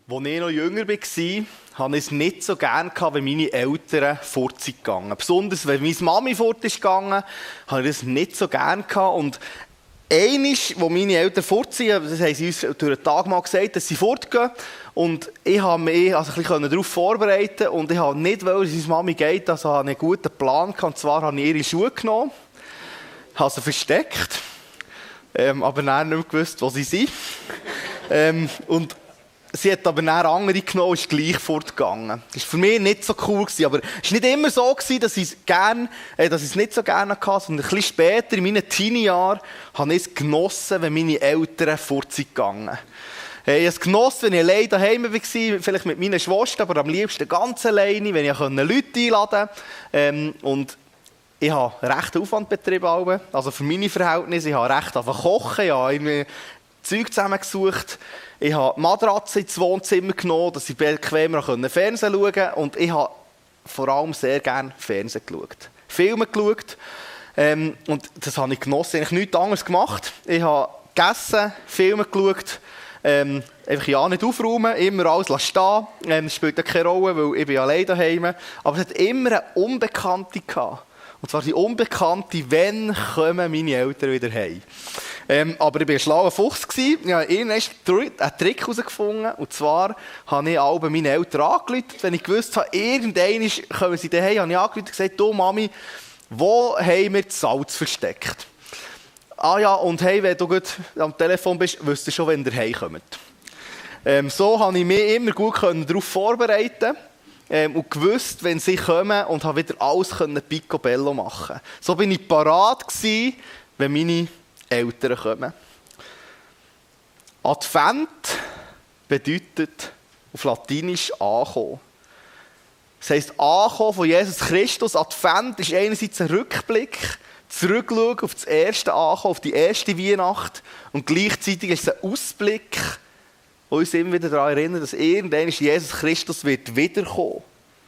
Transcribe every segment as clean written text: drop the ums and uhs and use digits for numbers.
Als ich noch jünger war, hatte ich es nicht so gerne, wenn meine Eltern fortgegangen sind. Besonders, wenn meine Mami fortgegangen ist, hatte ich es nicht so gerne. Und einmal, als meine Eltern fortziehen, das haben sie uns durch den Tag mal gesagt, dass sie fortgehen. Und ich konnte mich ein bisschen darauf vorbereiten. Und ich wollte nicht, weil es meine Mami geht, also hatte ich einen guten Plan. Und zwar habe ich ihre Schuhe genommen, habe sie versteckt, aber dann nicht mehr gewusst, wo sie sind. Und sie hat aber dann andere genommen und ist gleich fortgegangen. Das war für mich nicht so cool, aber es war nicht immer so, dass ich es nicht so gerne hatte, sondern ein bisschen später, in meinen Teenie-Jahren, habe ich es genossen, wenn meine Eltern fortgegangen sind. Ich habe es genossen, wenn ich alleine daheim war, vielleicht mit meiner Schwester, aber am liebsten ganz alleine, wenn ich Leute einladen konnte. Und ich habe recht Aufwand betrieben, also für meine Verhältnisse. Ich habe recht kochen, ich habe irgendwie Zeug zusammengesucht. Ich habe die Matratze ins Wohnzimmer genommen, dass ich bequemer Fernsehen schauen konnte. Und ich habe vor allem sehr gerne Fernsehen geschaut. Filme geschaut. Und das habe ich genossen. Ich habe nichts anderes gemacht. Ich habe gegessen, Filme geschaut. Einfach ja nicht aufräumen, immer alles stehen. Das spielt ja keine Rolle, weil ich bin allein daheim. Aber es hat immer eine Unbekannte gehabt. Und zwar die Unbekannte, wann kommen meine Eltern wieder heim. Aber ich war ein schlauer Fuchs. Ich habe irgendwann einen Trick herausgefunden. Und zwar habe ich alle meine Eltern angerufen. Wenn ich gewusst habe, irgendwann kommen sie daheim, habe ich angerufen und gesagt, du Mami, wo haben wir das Salz versteckt? Ah ja, und hey, wenn du gut am Telefon bist, wirst du schon, wenn ihr heimkommt. So konnte ich mich immer gut darauf vorbereiten und gewusst, wenn sie kommen und habe wieder alles picobello machen. So bin ich parat gewesen, wenn meine Eltern kommen. Advent bedeutet auf Latinisch ankommen. Das heisst, ankommen von Jesus Christus. Advent ist einerseits ein Rückblick, zurückschauen auf das erste Ankommen, auf die erste Weihnacht. Und gleichzeitig ist es ein Ausblick, der uns immer wieder daran erinnert, dass irgendwann Jesus Christus wird wiederkommen.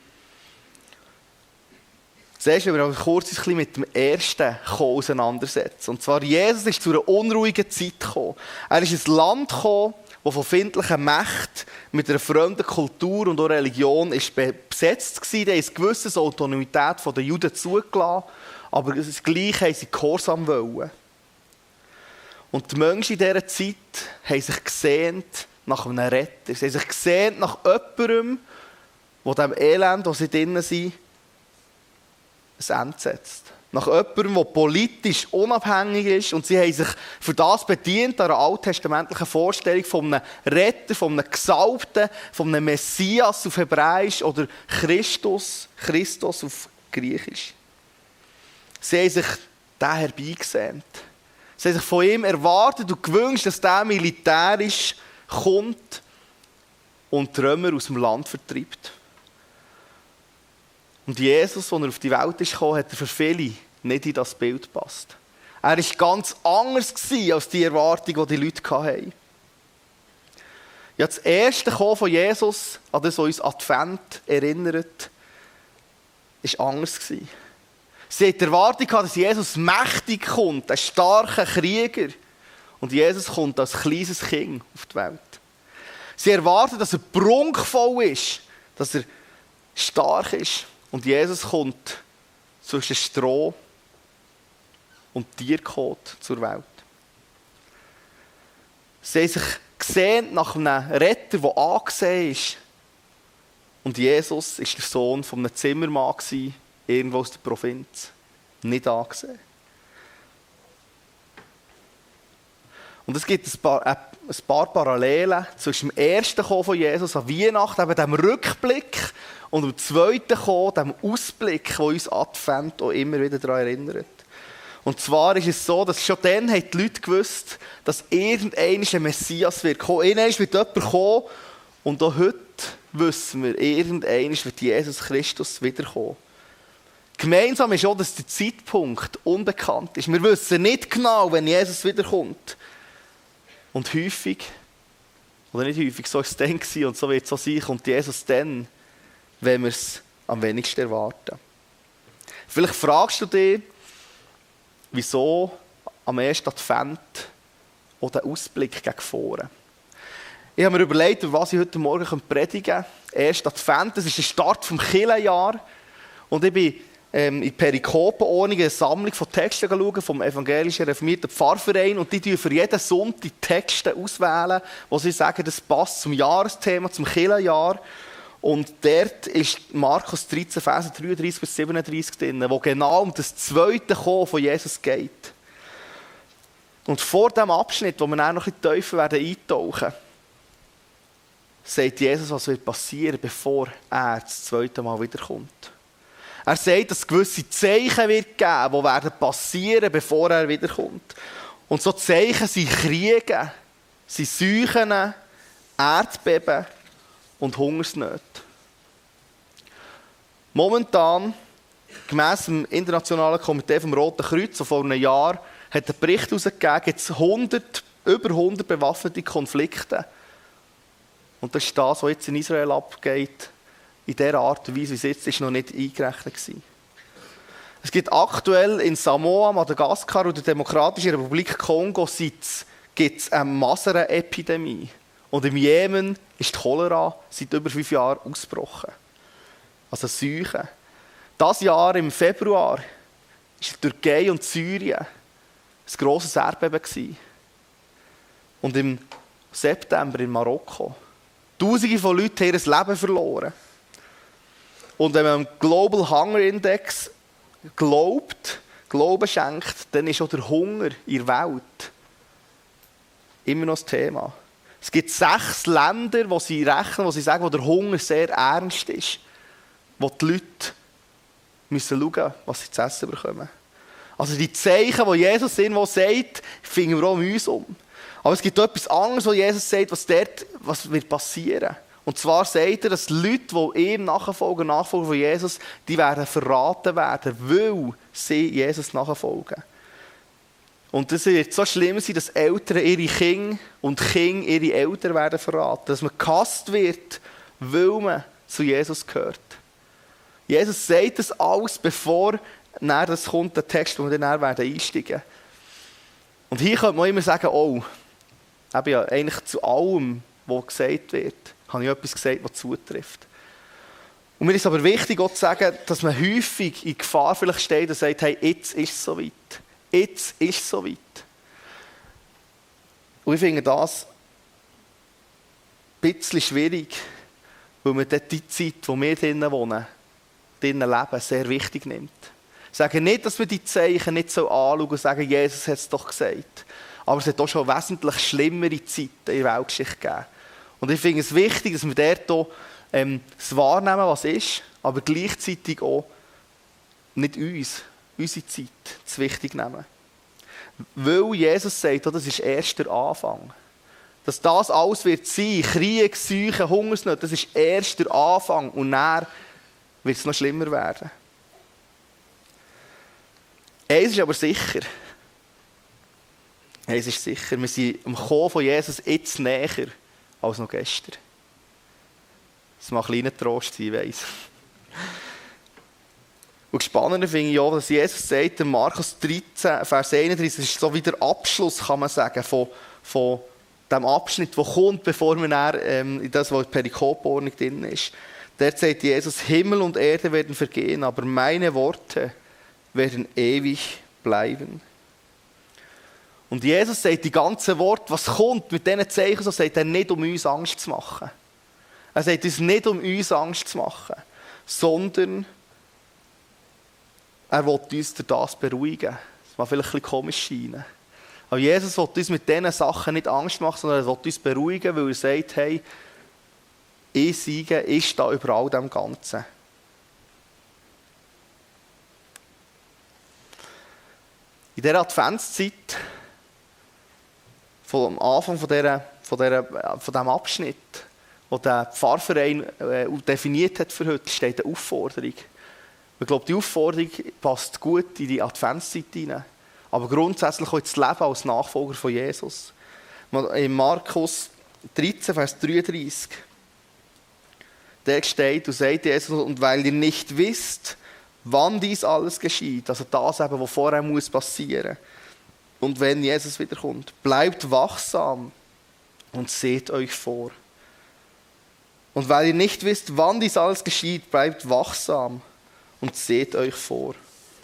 Zuerst wollen wir uns kurz ein bisschen mit dem ersten Kommen auseinandersetzen. Und zwar, Jesus ist zu einer unruhigen Zeit gekommen. Er ist in ein Land gekommen, das von feindlichen Mächten mit einer fremden Kultur und auch Religion ist besetzt war. Die haben eine gewisse Autonomität der Juden zugelassen, aber gleich haben sie Gehorsam wollen. Und die Menschen in dieser Zeit haben sich gesehnt nach einem Retter. Sie haben sich gesehnt nach jemandem, der dem Elend, wo sie drinnen sind, ein Ende setzt. Nach jemandem, der politisch unabhängig ist. Und sie haben sich für das bedient, an einer alttestamentlichen Vorstellung von einem Retter, von einem Gesalbten, von einem Messias auf Hebräisch oder Christus auf Griechisch. Sie haben sich den herbeigesehnt. Sie haben sich von ihm erwartet und gewünscht, dass der militärisch kommt und die Römer aus dem Land vertreibt. Und Jesus, als er auf die Welt kam, hat für viele nicht in das Bild gepasst. Er war ganz anders als die Erwartung, die die Leute hatten. Ja, das erste Kommen von Jesus, an das uns Advent erinnert, war anders. Sie hatten die Erwartung, dass Jesus mächtig kommt, ein starker Krieger. Und Jesus kommt als kleines Kind auf die Welt. Sie erwarten, dass er prunkvoll ist, dass er stark ist. Und Jesus kommt zwischen Stroh und Tierkot zur Welt. Sie haben sich gesehen nach einem Retter, der angesehen ist. Und Jesus war der Sohn von einem Zimmermann, irgendwo aus der Provinz. Nicht angesehen. Und es gibt ein paar Parallelen zwischen dem ersten Kommen von Jesus an Weihnachten, eben dem Rückblick, und dem zweiten Kommen, dem Ausblick, der uns Advent auch immer wieder daran erinnert. Und zwar ist es so, dass schon dann haben die Leute gewusst, dass irgendein Messias wird kommen. Irgendwann wird jemand kommen. Und auch heute wissen wir, irgendwann wird Jesus Christus wiederkommen. Gemeinsam ist auch, dass der Zeitpunkt unbekannt ist. Wir wissen nicht genau, wenn Jesus wiederkommt. Und häufig, oder nicht häufig, so war es dann und so wird es auch sein, kommt Jesus dann, wenn wir es am wenigsten erwarten. Vielleicht fragst du dich, wieso am ersten Advent auch der Ausblick gegen vorne. Ich habe mir überlegt, über was ich heute Morgen predigen kann. Erst Advent, das ist der Start vom Kirchenjahr. Und ich bin in Perikopenordnung eine Sammlung von Texten schauen, vom evangelischen reformierten Pfarrverein. Und die tun für jeden Sonntag Texte auswählen, wo sie sagen, das passt zum Jahresthema, zum Kirchenjahr. Und dort ist Markus 13, Verse 33 bis 37 drin, wo genau um das zweite Kommen von Jesus geht. Und vor diesem Abschnitt, wo wir dann noch ein bisschen tiefer werden eintauchen, sagt Jesus, was wird passieren, bevor er das zweite Mal wiederkommt. Er sagt, dass es gewisse Zeichen wird geben, die werden passieren, bevor er wiederkommt. Und so Zeichen sind Kriege, sind Seuchen, Erdbeben und Hungersnöte. Momentan, gemäss dem Internationalen Komitee vom Roten Kreuz, so vor einem Jahr, hat einen Bericht herausgegeben, gibt es über 100 bewaffnete Konflikte. Und das ist das, was jetzt in Israel abgeht, in der Art und Weise, wie es jetzt ist, noch nicht eingerechnet gewesen. Es gibt aktuell in Samoa, Madagaskar und der Demokratischen Republik Kongo gibt es eine Masern-Epidemie. Und im Jemen ist die Cholera seit über 5 Jahren ausgebrochen. Also Seuche. Dieses Jahr im Februar war in Türkei und Syrien ein grosses Erdbeben gewesen. Und im September in Marokko. Tausende von Leuten haben ihr Leben verloren. Und wenn man dem Global Hunger Index Glauben schenkt, dann ist auch der Hunger in der Welt immer noch das Thema. Es gibt 6 Länder, wo sie rechnen, wo sie sagen, wo der Hunger sehr ernst ist. Wo die Leute müssen schauen, was sie zu essen bekommen. Also die Zeichen, die Jesus irgendwo sagt, finden wir auch um uns um. Aber es gibt auch etwas anderes, wo Jesus sagt, was wird passieren. Und zwar sagt er, dass die Leute, die ihm Nachfolger von Jesus, die werden verraten werden, weil sie Jesus nachfolgen. Und das wird so schlimm sein, dass Eltern ihre Kinder und Kinder ihre Eltern werden verraten. Dass man gehasst wird, weil man zu Jesus gehört. Jesus sagt das alles, bevor das kommt, der Text, wo wir dann einsteigen werden. Und hier könnte man immer sagen, oh, ja, eigentlich zu allem, was gesagt wird, habe ich etwas gesagt, was zutrifft. Und mir ist aber wichtig, auch zu sagen, dass man häufig in Gefahr vielleicht steht und sagt, hey, jetzt ist es soweit. Jetzt ist es soweit. Und ich finde das ein bisschen schwierig, weil man dort die Zeit, wo wir drinnen wohnen, drinnen leben, sehr wichtig nimmt. Ich sage nicht, dass wir die Zeichen nicht so anschauen und sagen, Jesus hat es doch gesagt. Aber es hat auch schon wesentlich schlimmere Zeiten in der Weltgeschichte gegeben. Und ich finde es wichtig, dass wir dort auch, das wahrnehmen, was ist, aber gleichzeitig auch nicht unsere Zeit zu wichtig nehmen. Weil Jesus sagt, das ist erst der Anfang. Dass das alles wird sein, Krieg, Seuchen, Hungersnöte, das ist erst der Anfang und dann wird es noch schlimmer werden. Eins ist aber sicher. Wir sind am Kommen von Jesus jetzt näher als noch gestern. Das mag ein kleiner Trost sein, ich weiss. Und spannender finde ich auch, dass Jesus sagt, in Markus 13, Vers 31, das ist so wie der Abschluss, kann man sagen, von dem Abschnitt, der kommt, bevor man dann, in das, was in der Perikopenordnung drin ist. Dort sagt Jesus, Himmel und Erde werden vergehen, aber meine Worte werden ewig bleiben. Und Jesus sagt die ganze Wort, was kommt mit diesen Zeichen, so sagt er nicht, um uns Angst zu machen. Er sagt uns nicht, um uns Angst zu machen, sondern er will uns durch das beruhigen. Das mag vielleicht ein bisschen komisch scheinen. Aber Jesus will uns mit diesen Sachen nicht Angst machen, sondern er will uns beruhigen, weil er sagt, hey, ich siege, ich stehe über all dem Ganzen. In dieser Adventszeit, vom Anfang von diesem Abschnitt, wo der Pfarrverein definiert hat für heute, steht eine Aufforderung. Ich glaube, die Aufforderung passt gut in die Adventszeit hinein. Aber grundsätzlich auch ins Leben als Nachfolger von Jesus. In Markus 13, Vers 33, der steht und sagt Jesus, und weil ihr nicht wisst, wann dies alles geschieht, also das eben, was vorher muss passieren, und wenn Jesus wiederkommt, bleibt wachsam, und seht euch vor. Und weil ihr nicht wisst, wann dies alles geschieht, bleibt wachsam und seht euch vor.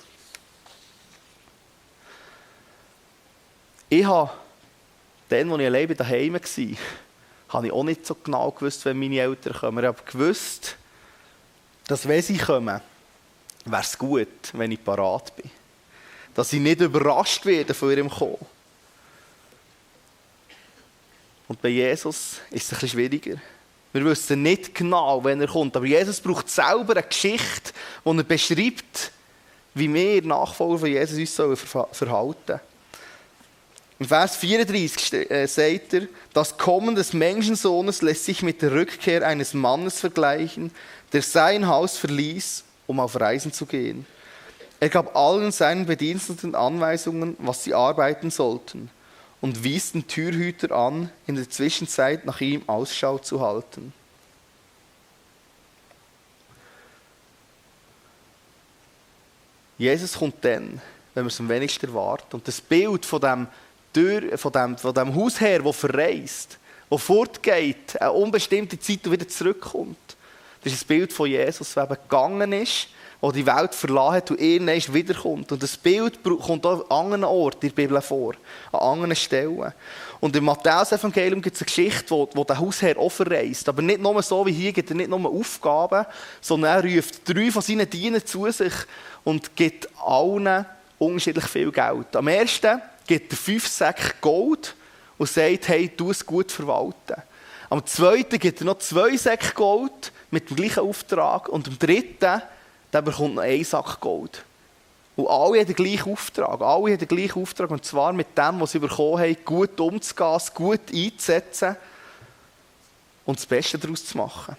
Ich habe, dann, als ich alleine daheim war, habe ich auch nicht so genau gewusst, wenn meine Eltern kommen. Ich habe gewusst, dass wenn sie kommen, wäre es gut, wenn ich parat bin. Dass ich nicht überrascht werde von ihrem Kommen. Und bei Jesus ist es ein bisschen schwieriger. Wir wissen nicht genau, wann er kommt. Aber Jesus braucht selber eine Geschichte, die er beschreibt, wie wir Nachfolger von Jesus uns verhalten sollen. Im Vers 34 sagt er, das Kommen des Menschensohnes lässt sich mit der Rückkehr eines Mannes vergleichen, der sein Haus verließ, um auf Reisen zu gehen. Er gab allen seinen Bediensteten Anweisungen, was sie arbeiten sollten, und wies den Türhüter an, in der Zwischenzeit nach ihm Ausschau zu halten. Jesus kommt dann, wenn wir es am wenigsten erwarten. Und das Bild von dem Hausherr, der verreist, der fortgeht, eine unbestimmte Zeit und wieder zurückkommt, das ist das Bild von Jesus, der eben gegangen ist, der die Welt verlassen hat und irgendwann wiederkommt. Und das Bild kommt auch an anderen Orten in der Bibel vor, an anderen Stellen. Und im Matthäus-Evangelium gibt es eine Geschichte, wo der Hausherr auch verreist. Aber nicht nur so wie hier, gibt er nicht nur Aufgaben, sondern er ruft 3 von seinen Dienern zu sich und gibt allen unterschiedlich viel Geld. Am ersten gibt er 5 Säcke Gold und sagt, hey, tu es gut verwalten. Am zweiten gibt er noch 2 Säcke Gold mit dem gleichen Auftrag. Und am dritten, der bekommt noch 1 Sack Gold. Und alle haben den gleichen Auftrag. Alle haben den gleichen Auftrag. Und zwar mit dem, was sie bekommen haben, gut umzugehen, es gut einzusetzen und das Beste daraus zu machen.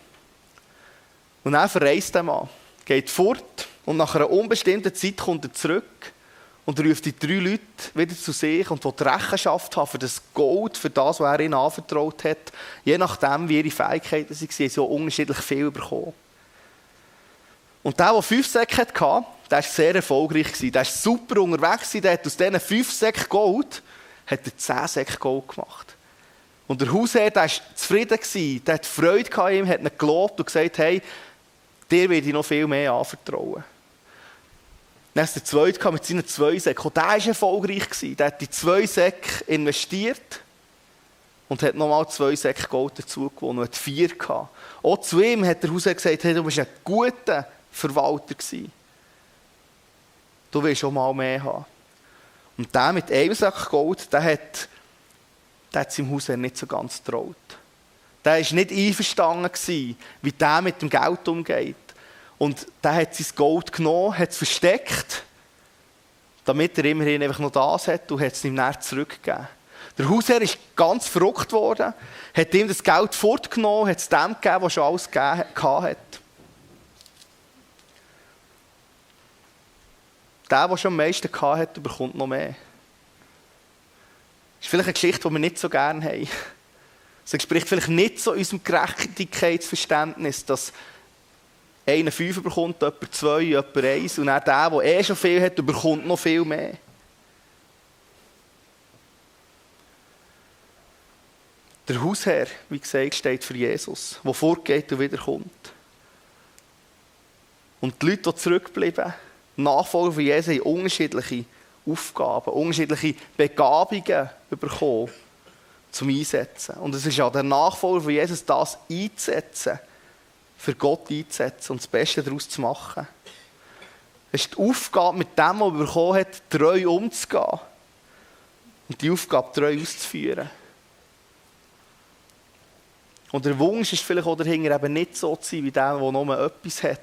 Und dann verreist der Mann, geht fort und nach einer unbestimmten Zeit kommt er zurück und ruft die 3 Leute wieder zu sich und will Rechenschaft haben für das Gold, für das, was er ihnen anvertraut hat. Je nachdem, wie ihre Fähigkeiten waren, haben sie unterschiedlich viel bekommen. Und der 5 Säcke hatte, der war sehr erfolgreich. Der war super unterwegs. Der hat aus diesen 5 Säcken Gold 10 Säcke Gold gemacht. Und der Hausherr war zufrieden. Der hatte Freude an ihm, hat ihn gelobt und gesagt, hey, dir werde ich noch viel mehr anvertrauen. Dann ist der Zweite mit seinen 2 Säcken. Und der war erfolgreich. Der hat die 2 Säcke investiert und hat nochmal 2 Säcke Gold dazu gewonnen und hat 4 gehabt. Auch zu ihm hat der Hausherr gesagt, hey, du bist ein guter Verwalter gewesen. Du willst schon mal mehr haben. Und der mit 1 Sack Gold, der hat seinem Hausherr nicht so ganz getraut. Der war nicht einverstanden gewesen, wie der mit dem Geld umgeht. Und der hat sein Gold genommen, hat es versteckt, damit er immerhin einfach noch das hat und hat es ihm dann zurückgegeben. Der Hausherr ist ganz verrückt worden, hat ihm das Geld fortgenommen, hat es dem gegeben, der schon alles hatte. Der schon am meisten hatte, bekommt noch mehr. Das ist vielleicht eine Geschichte, die wir nicht so gerne haben. Es entspricht vielleicht nicht so unserem Gerechtigkeitsverständnis, dass einer 5 bekommt, jemand 2, jemand 1 und dann der schon viel hat, bekommt noch viel mehr. Der Hausherr, wie gesagt, steht für Jesus, der fortgeht und wiederkommt. Und die Leute, die zurückbleiben, Nachfolger von Jesus, haben unterschiedliche Aufgaben, unterschiedliche Begabungen bekommen, zum Einsetzen. Und es ist an der Nachfolger von Jesus, das einzusetzen, für Gott einzusetzen und das Beste daraus zu machen. Es ist die Aufgabe, mit dem, was er bekommen hat, treu umzugehen und die Aufgabe treu auszuführen. Und der Wunsch ist vielleicht auch dahinter, eben nicht so zu sein, wie der, der nur etwas hat.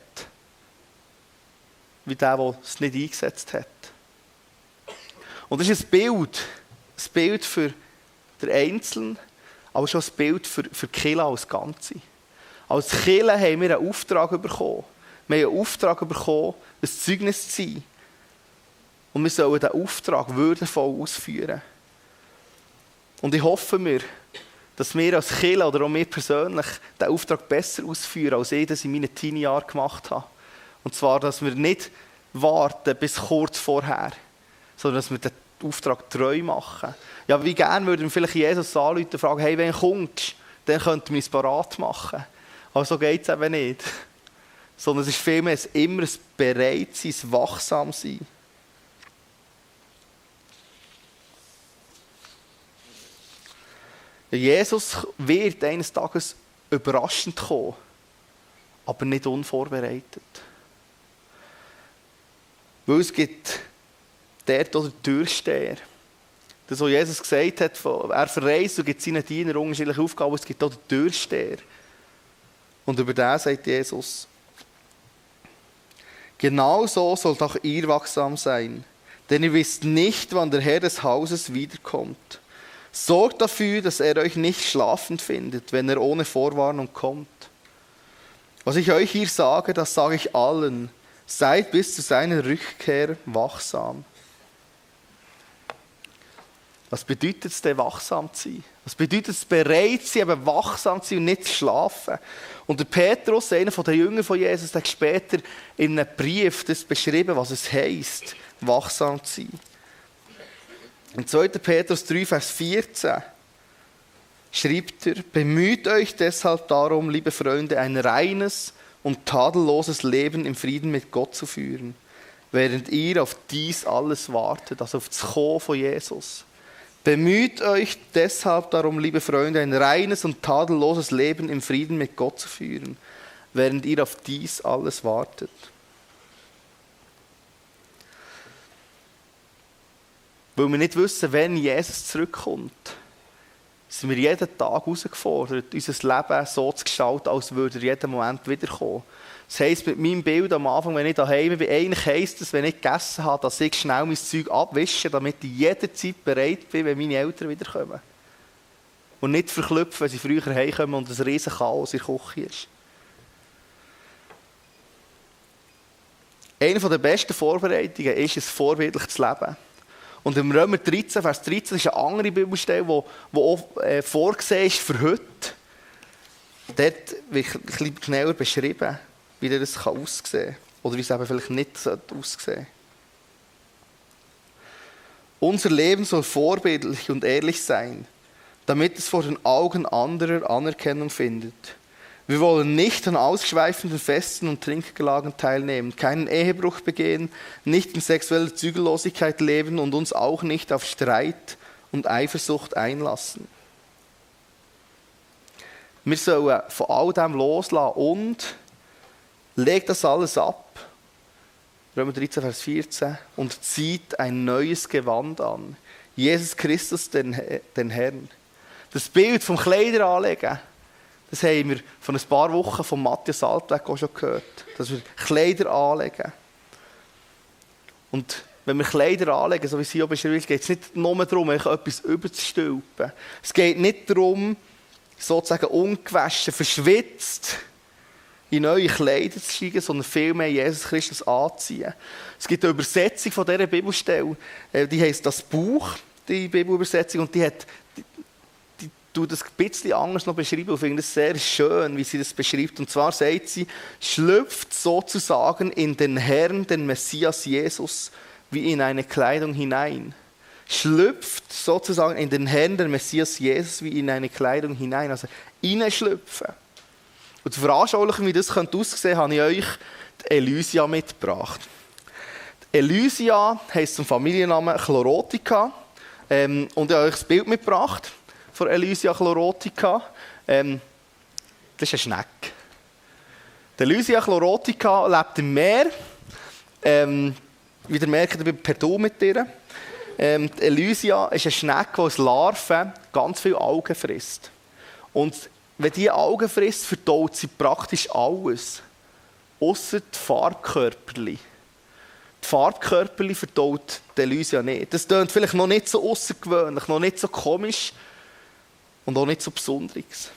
Wie der es nicht eingesetzt hat. Und das ist ein Bild für den Einzelnen, aber schon ein Bild für die Kirche als Ganze. Als Kirche haben wir einen Auftrag bekommen. Wir haben einen Auftrag bekommen, ein Zeugnis zu sein. Und wir sollen diesen Auftrag würdevoll ausführen. Und ich hoffe mir, dass wir als Kirche oder auch wir persönlich diesen Auftrag besser ausführen, als ich das in meinen Teenie-Jahren gemacht habe. Und zwar, dass wir nicht warten bis kurz vorher, sondern dass wir Auftrag treu machen. Ja, wie gerne würden wir vielleicht Jesus anrufen und fragen, hey, wenn du kommst, dann könnten wir es parat machen. Aber so geht es eben nicht. Sondern es ist vielmehr immer ein Bereitsein, ein Wachsamsein. Jesus wird eines Tages überraschend kommen, aber nicht unvorbereitet. Weil es gibt dort auch den Türsteher. Das, was Jesus gesagt hat, er verreist und gibt seinen Dienern unterschiedliche Aufgaben, es gibt auch den Türsteher. Und über den sagt Jesus, genau so sollt auch ihr wachsam sein, denn ihr wisst nicht, wann der Herr des Hauses wiederkommt. Sorgt dafür, dass er euch nicht schlafend findet, wenn er ohne Vorwarnung kommt. Was ich euch hier sage, das sage ich allen. Seid bis zu seiner Rückkehr wachsam. Was bedeutet es denn, wachsam zu sein? Was bedeutet es, bereit zu sein, aber wachsam zu sein und nicht zu schlafen? Und der Petrus, einer der Jünger von Jesus, hat später in einem Brief das beschrieben, was es heisst, wachsam zu sein. In 2. Petrus 3, Vers 14 schreibt er, bemüht euch deshalb darum, liebe Freunde, ein reines und tadelloses Leben im Frieden mit Gott zu führen, während ihr auf dies alles wartet, also auf das Kommen von Jesus. Bemüht euch deshalb darum, liebe Freunde, ein reines und tadelloses Leben im Frieden mit Gott zu führen, während ihr auf dies alles wartet. Weil wir nicht wissen, wann Jesus zurückkommt, sind wir jeden Tag herausgefordert, unser Leben so zu gestalten, als würde er jeden Moment wiederkommen. Das heisst, mit meinem Bild am Anfang, wenn ich daheim bin, eigentlich heisst es, wenn ich gegessen habe, dass ich schnell mein Zeug abwische, damit ich jederzeit bereit bin, wenn meine Eltern wiederkommen. Und nicht verklüpfen, wenn sie früher heimkommen und ein riesen Chaos in der Küche ist. Eine der besten Vorbereitungen ist, ein vorbildliches Leben. Und im Römer 13, Vers 13 ist eine andere Bibelstelle, die auch vorgesehen ist für heute. Dort wird ein bisschen genauer beschrieben, wie das aussehen kann. Oder wie es eben vielleicht nicht aussehen sollte. Unser Leben soll vorbildlich und ehrlich sein, damit es vor den Augen anderer Anerkennung findet. Wir wollen nicht an ausschweifenden Festen und Trinkgelagen teilnehmen, keinen Ehebruch begehen, nicht in sexueller Zügellosigkeit leben und uns auch nicht auf Streit und Eifersucht einlassen. Wir sollen von all dem loslassen und legt das alles ab. Römer 13, Vers 14. Und zieht ein neues Gewand an. Jesus Christus, den Herrn. Das Bild vom Kleideranlegen, das haben wir vor ein paar Wochen von Matthias Altweg auch schon gehört. Dass wir Kleider anlegen. Und wenn wir Kleider anlegen, so wie sie auch beschrieben ist, geht es nicht nur darum, etwas überzustülpen. Es geht nicht darum, sozusagen ungewaschen, verschwitzt in neue Kleider zu steigen, sondern vielmehr Jesus Christus anzuziehen. Es gibt eine Übersetzung von dieser Bibelstelle, die heisst «Das Buch», die Bibelübersetzung, und die tut das ein bisschen anders noch beschreiben und ich finde es sehr schön, wie sie das beschreibt. Und zwar sagt sie, schlüpft sozusagen in den Herrn, den Messias Jesus, wie in eine Kleidung hinein. Schlüpft sozusagen in den Herrn, den Messias Jesus, wie in eine Kleidung hinein. Also hineinschlüpfen. Und zur Veranschaulichung, wie das aussehen könnte, habe ich euch die Elysia mitgebracht. Die Elysia heisst zum Familiennamen Chlorotica. Und ich habe euch das Bild mitgebracht von Elysia chlorotica. Das ist eine Schnecke. Die Elysia chlorotica lebt im Meer. Wie ihr merkt, ich bin per Du mit ihr. Die Elysia ist eine Schnecke, die als Larve ganz viele Algen frisst. Und wenn diese Algen frisst, verdaut sie praktisch alles. Ausser die Farbkörperchen. Die Farbkörperchen verdaut die Elysia nicht. Das klingt vielleicht noch nicht so außergewöhnlich, noch nicht so komisch und auch nicht so besonderes.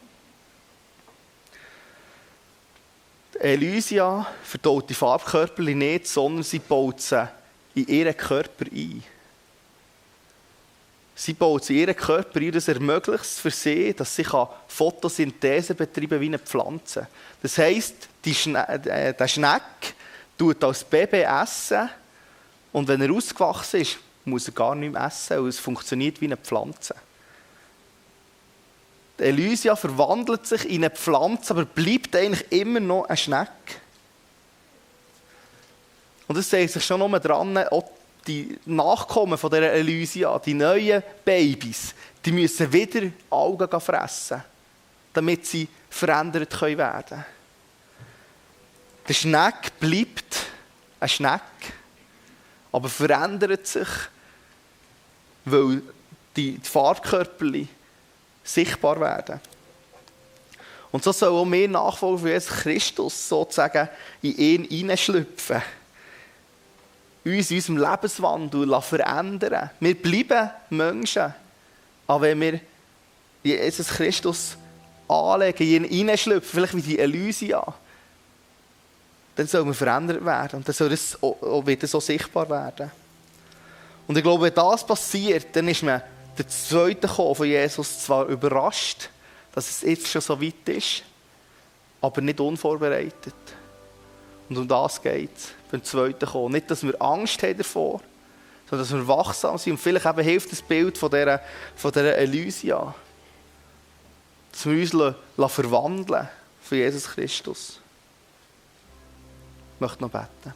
Die Elysia verdaut die Farbkörperchen nicht, sondern sie baut sie in ihren Körper ein. Sie baut sie in ihren Körper ein, das ermöglicht es für sie, dass sie Photosynthese betreiben kann wie eine Pflanze. Das heisst, der Schneck tut als Baby essen und wenn er ausgewachsen ist, muss er gar nicht mehr essen, weil es funktioniert wie eine Pflanze. Die Elysia verwandelt sich in eine Pflanze, aber bleibt eigentlich immer noch ein Schnecke. Und es zeigt sich schon nur dran, auch die Nachkommen von dieser Elysia, die neuen Babys, die müssen wieder Algen fressen, damit sie verändert werden können. Der Schneck bleibt ein Schneck, aber verändert sich, weil die Farbkörperchen sichtbar werden. Und so sollen auch wir Nachfolger von Jesus Christus sozusagen in ihn hineinschlüpfen. Uns in unserem Lebenswandel verändern. Wir bleiben Menschen. Aber wenn wir Jesus Christus anlegen, in ihn hineinschlüpfen, vielleicht wie die Elysia, dann soll man verändert werden. Und dann soll es auch wieder so sichtbar werden. Und ich glaube, wenn das passiert, dann ist man der zweite Kommen von Jesus zwar überrascht, dass es jetzt schon so weit ist, aber nicht unvorbereitet. Und um das geht es beim zweiten Kommen. Nicht, dass wir Angst haben davor, sondern dass wir wachsam sind. Und vielleicht eben hilft das Bild von dieser Elysia. Dass wir uns verwandeln von Jesus Christus. Ich möchte noch beten.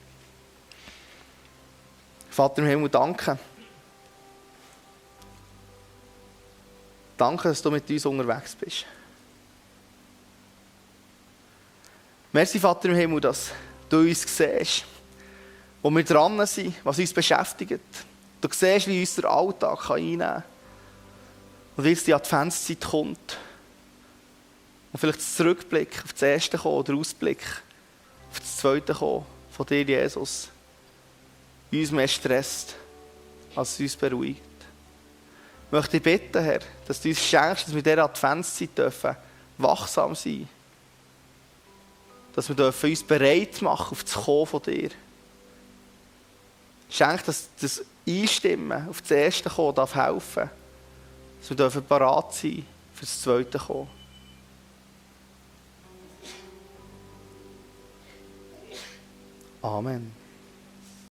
Vater im Himmel, danke. Danke, dass du mit uns unterwegs bist. Merci, Vater im Himmel, dass du uns siehst, wo wir dran sind, was uns beschäftigt. Du siehst, wie uns der Alltag einnehmen kann. Und wie die Adventszeit kommt. Und vielleicht das Zurückblick auf das erste Kommen oder Ausblick auf das zweite Kommen von dir, Jesus, uns mehr stresst, als es uns beruhigt. Ich möchte dich bitten, Herr, dass du uns schenkst, dass wir in dieser Adventszeit wachsam sein dürfen. Dass wir uns bereit machen auf das Kommen von dir. Schenk, dass das Einstimmen auf das erste Kommen helfen darf. Dass wir bereit sein für das zweite Kommen. Amen.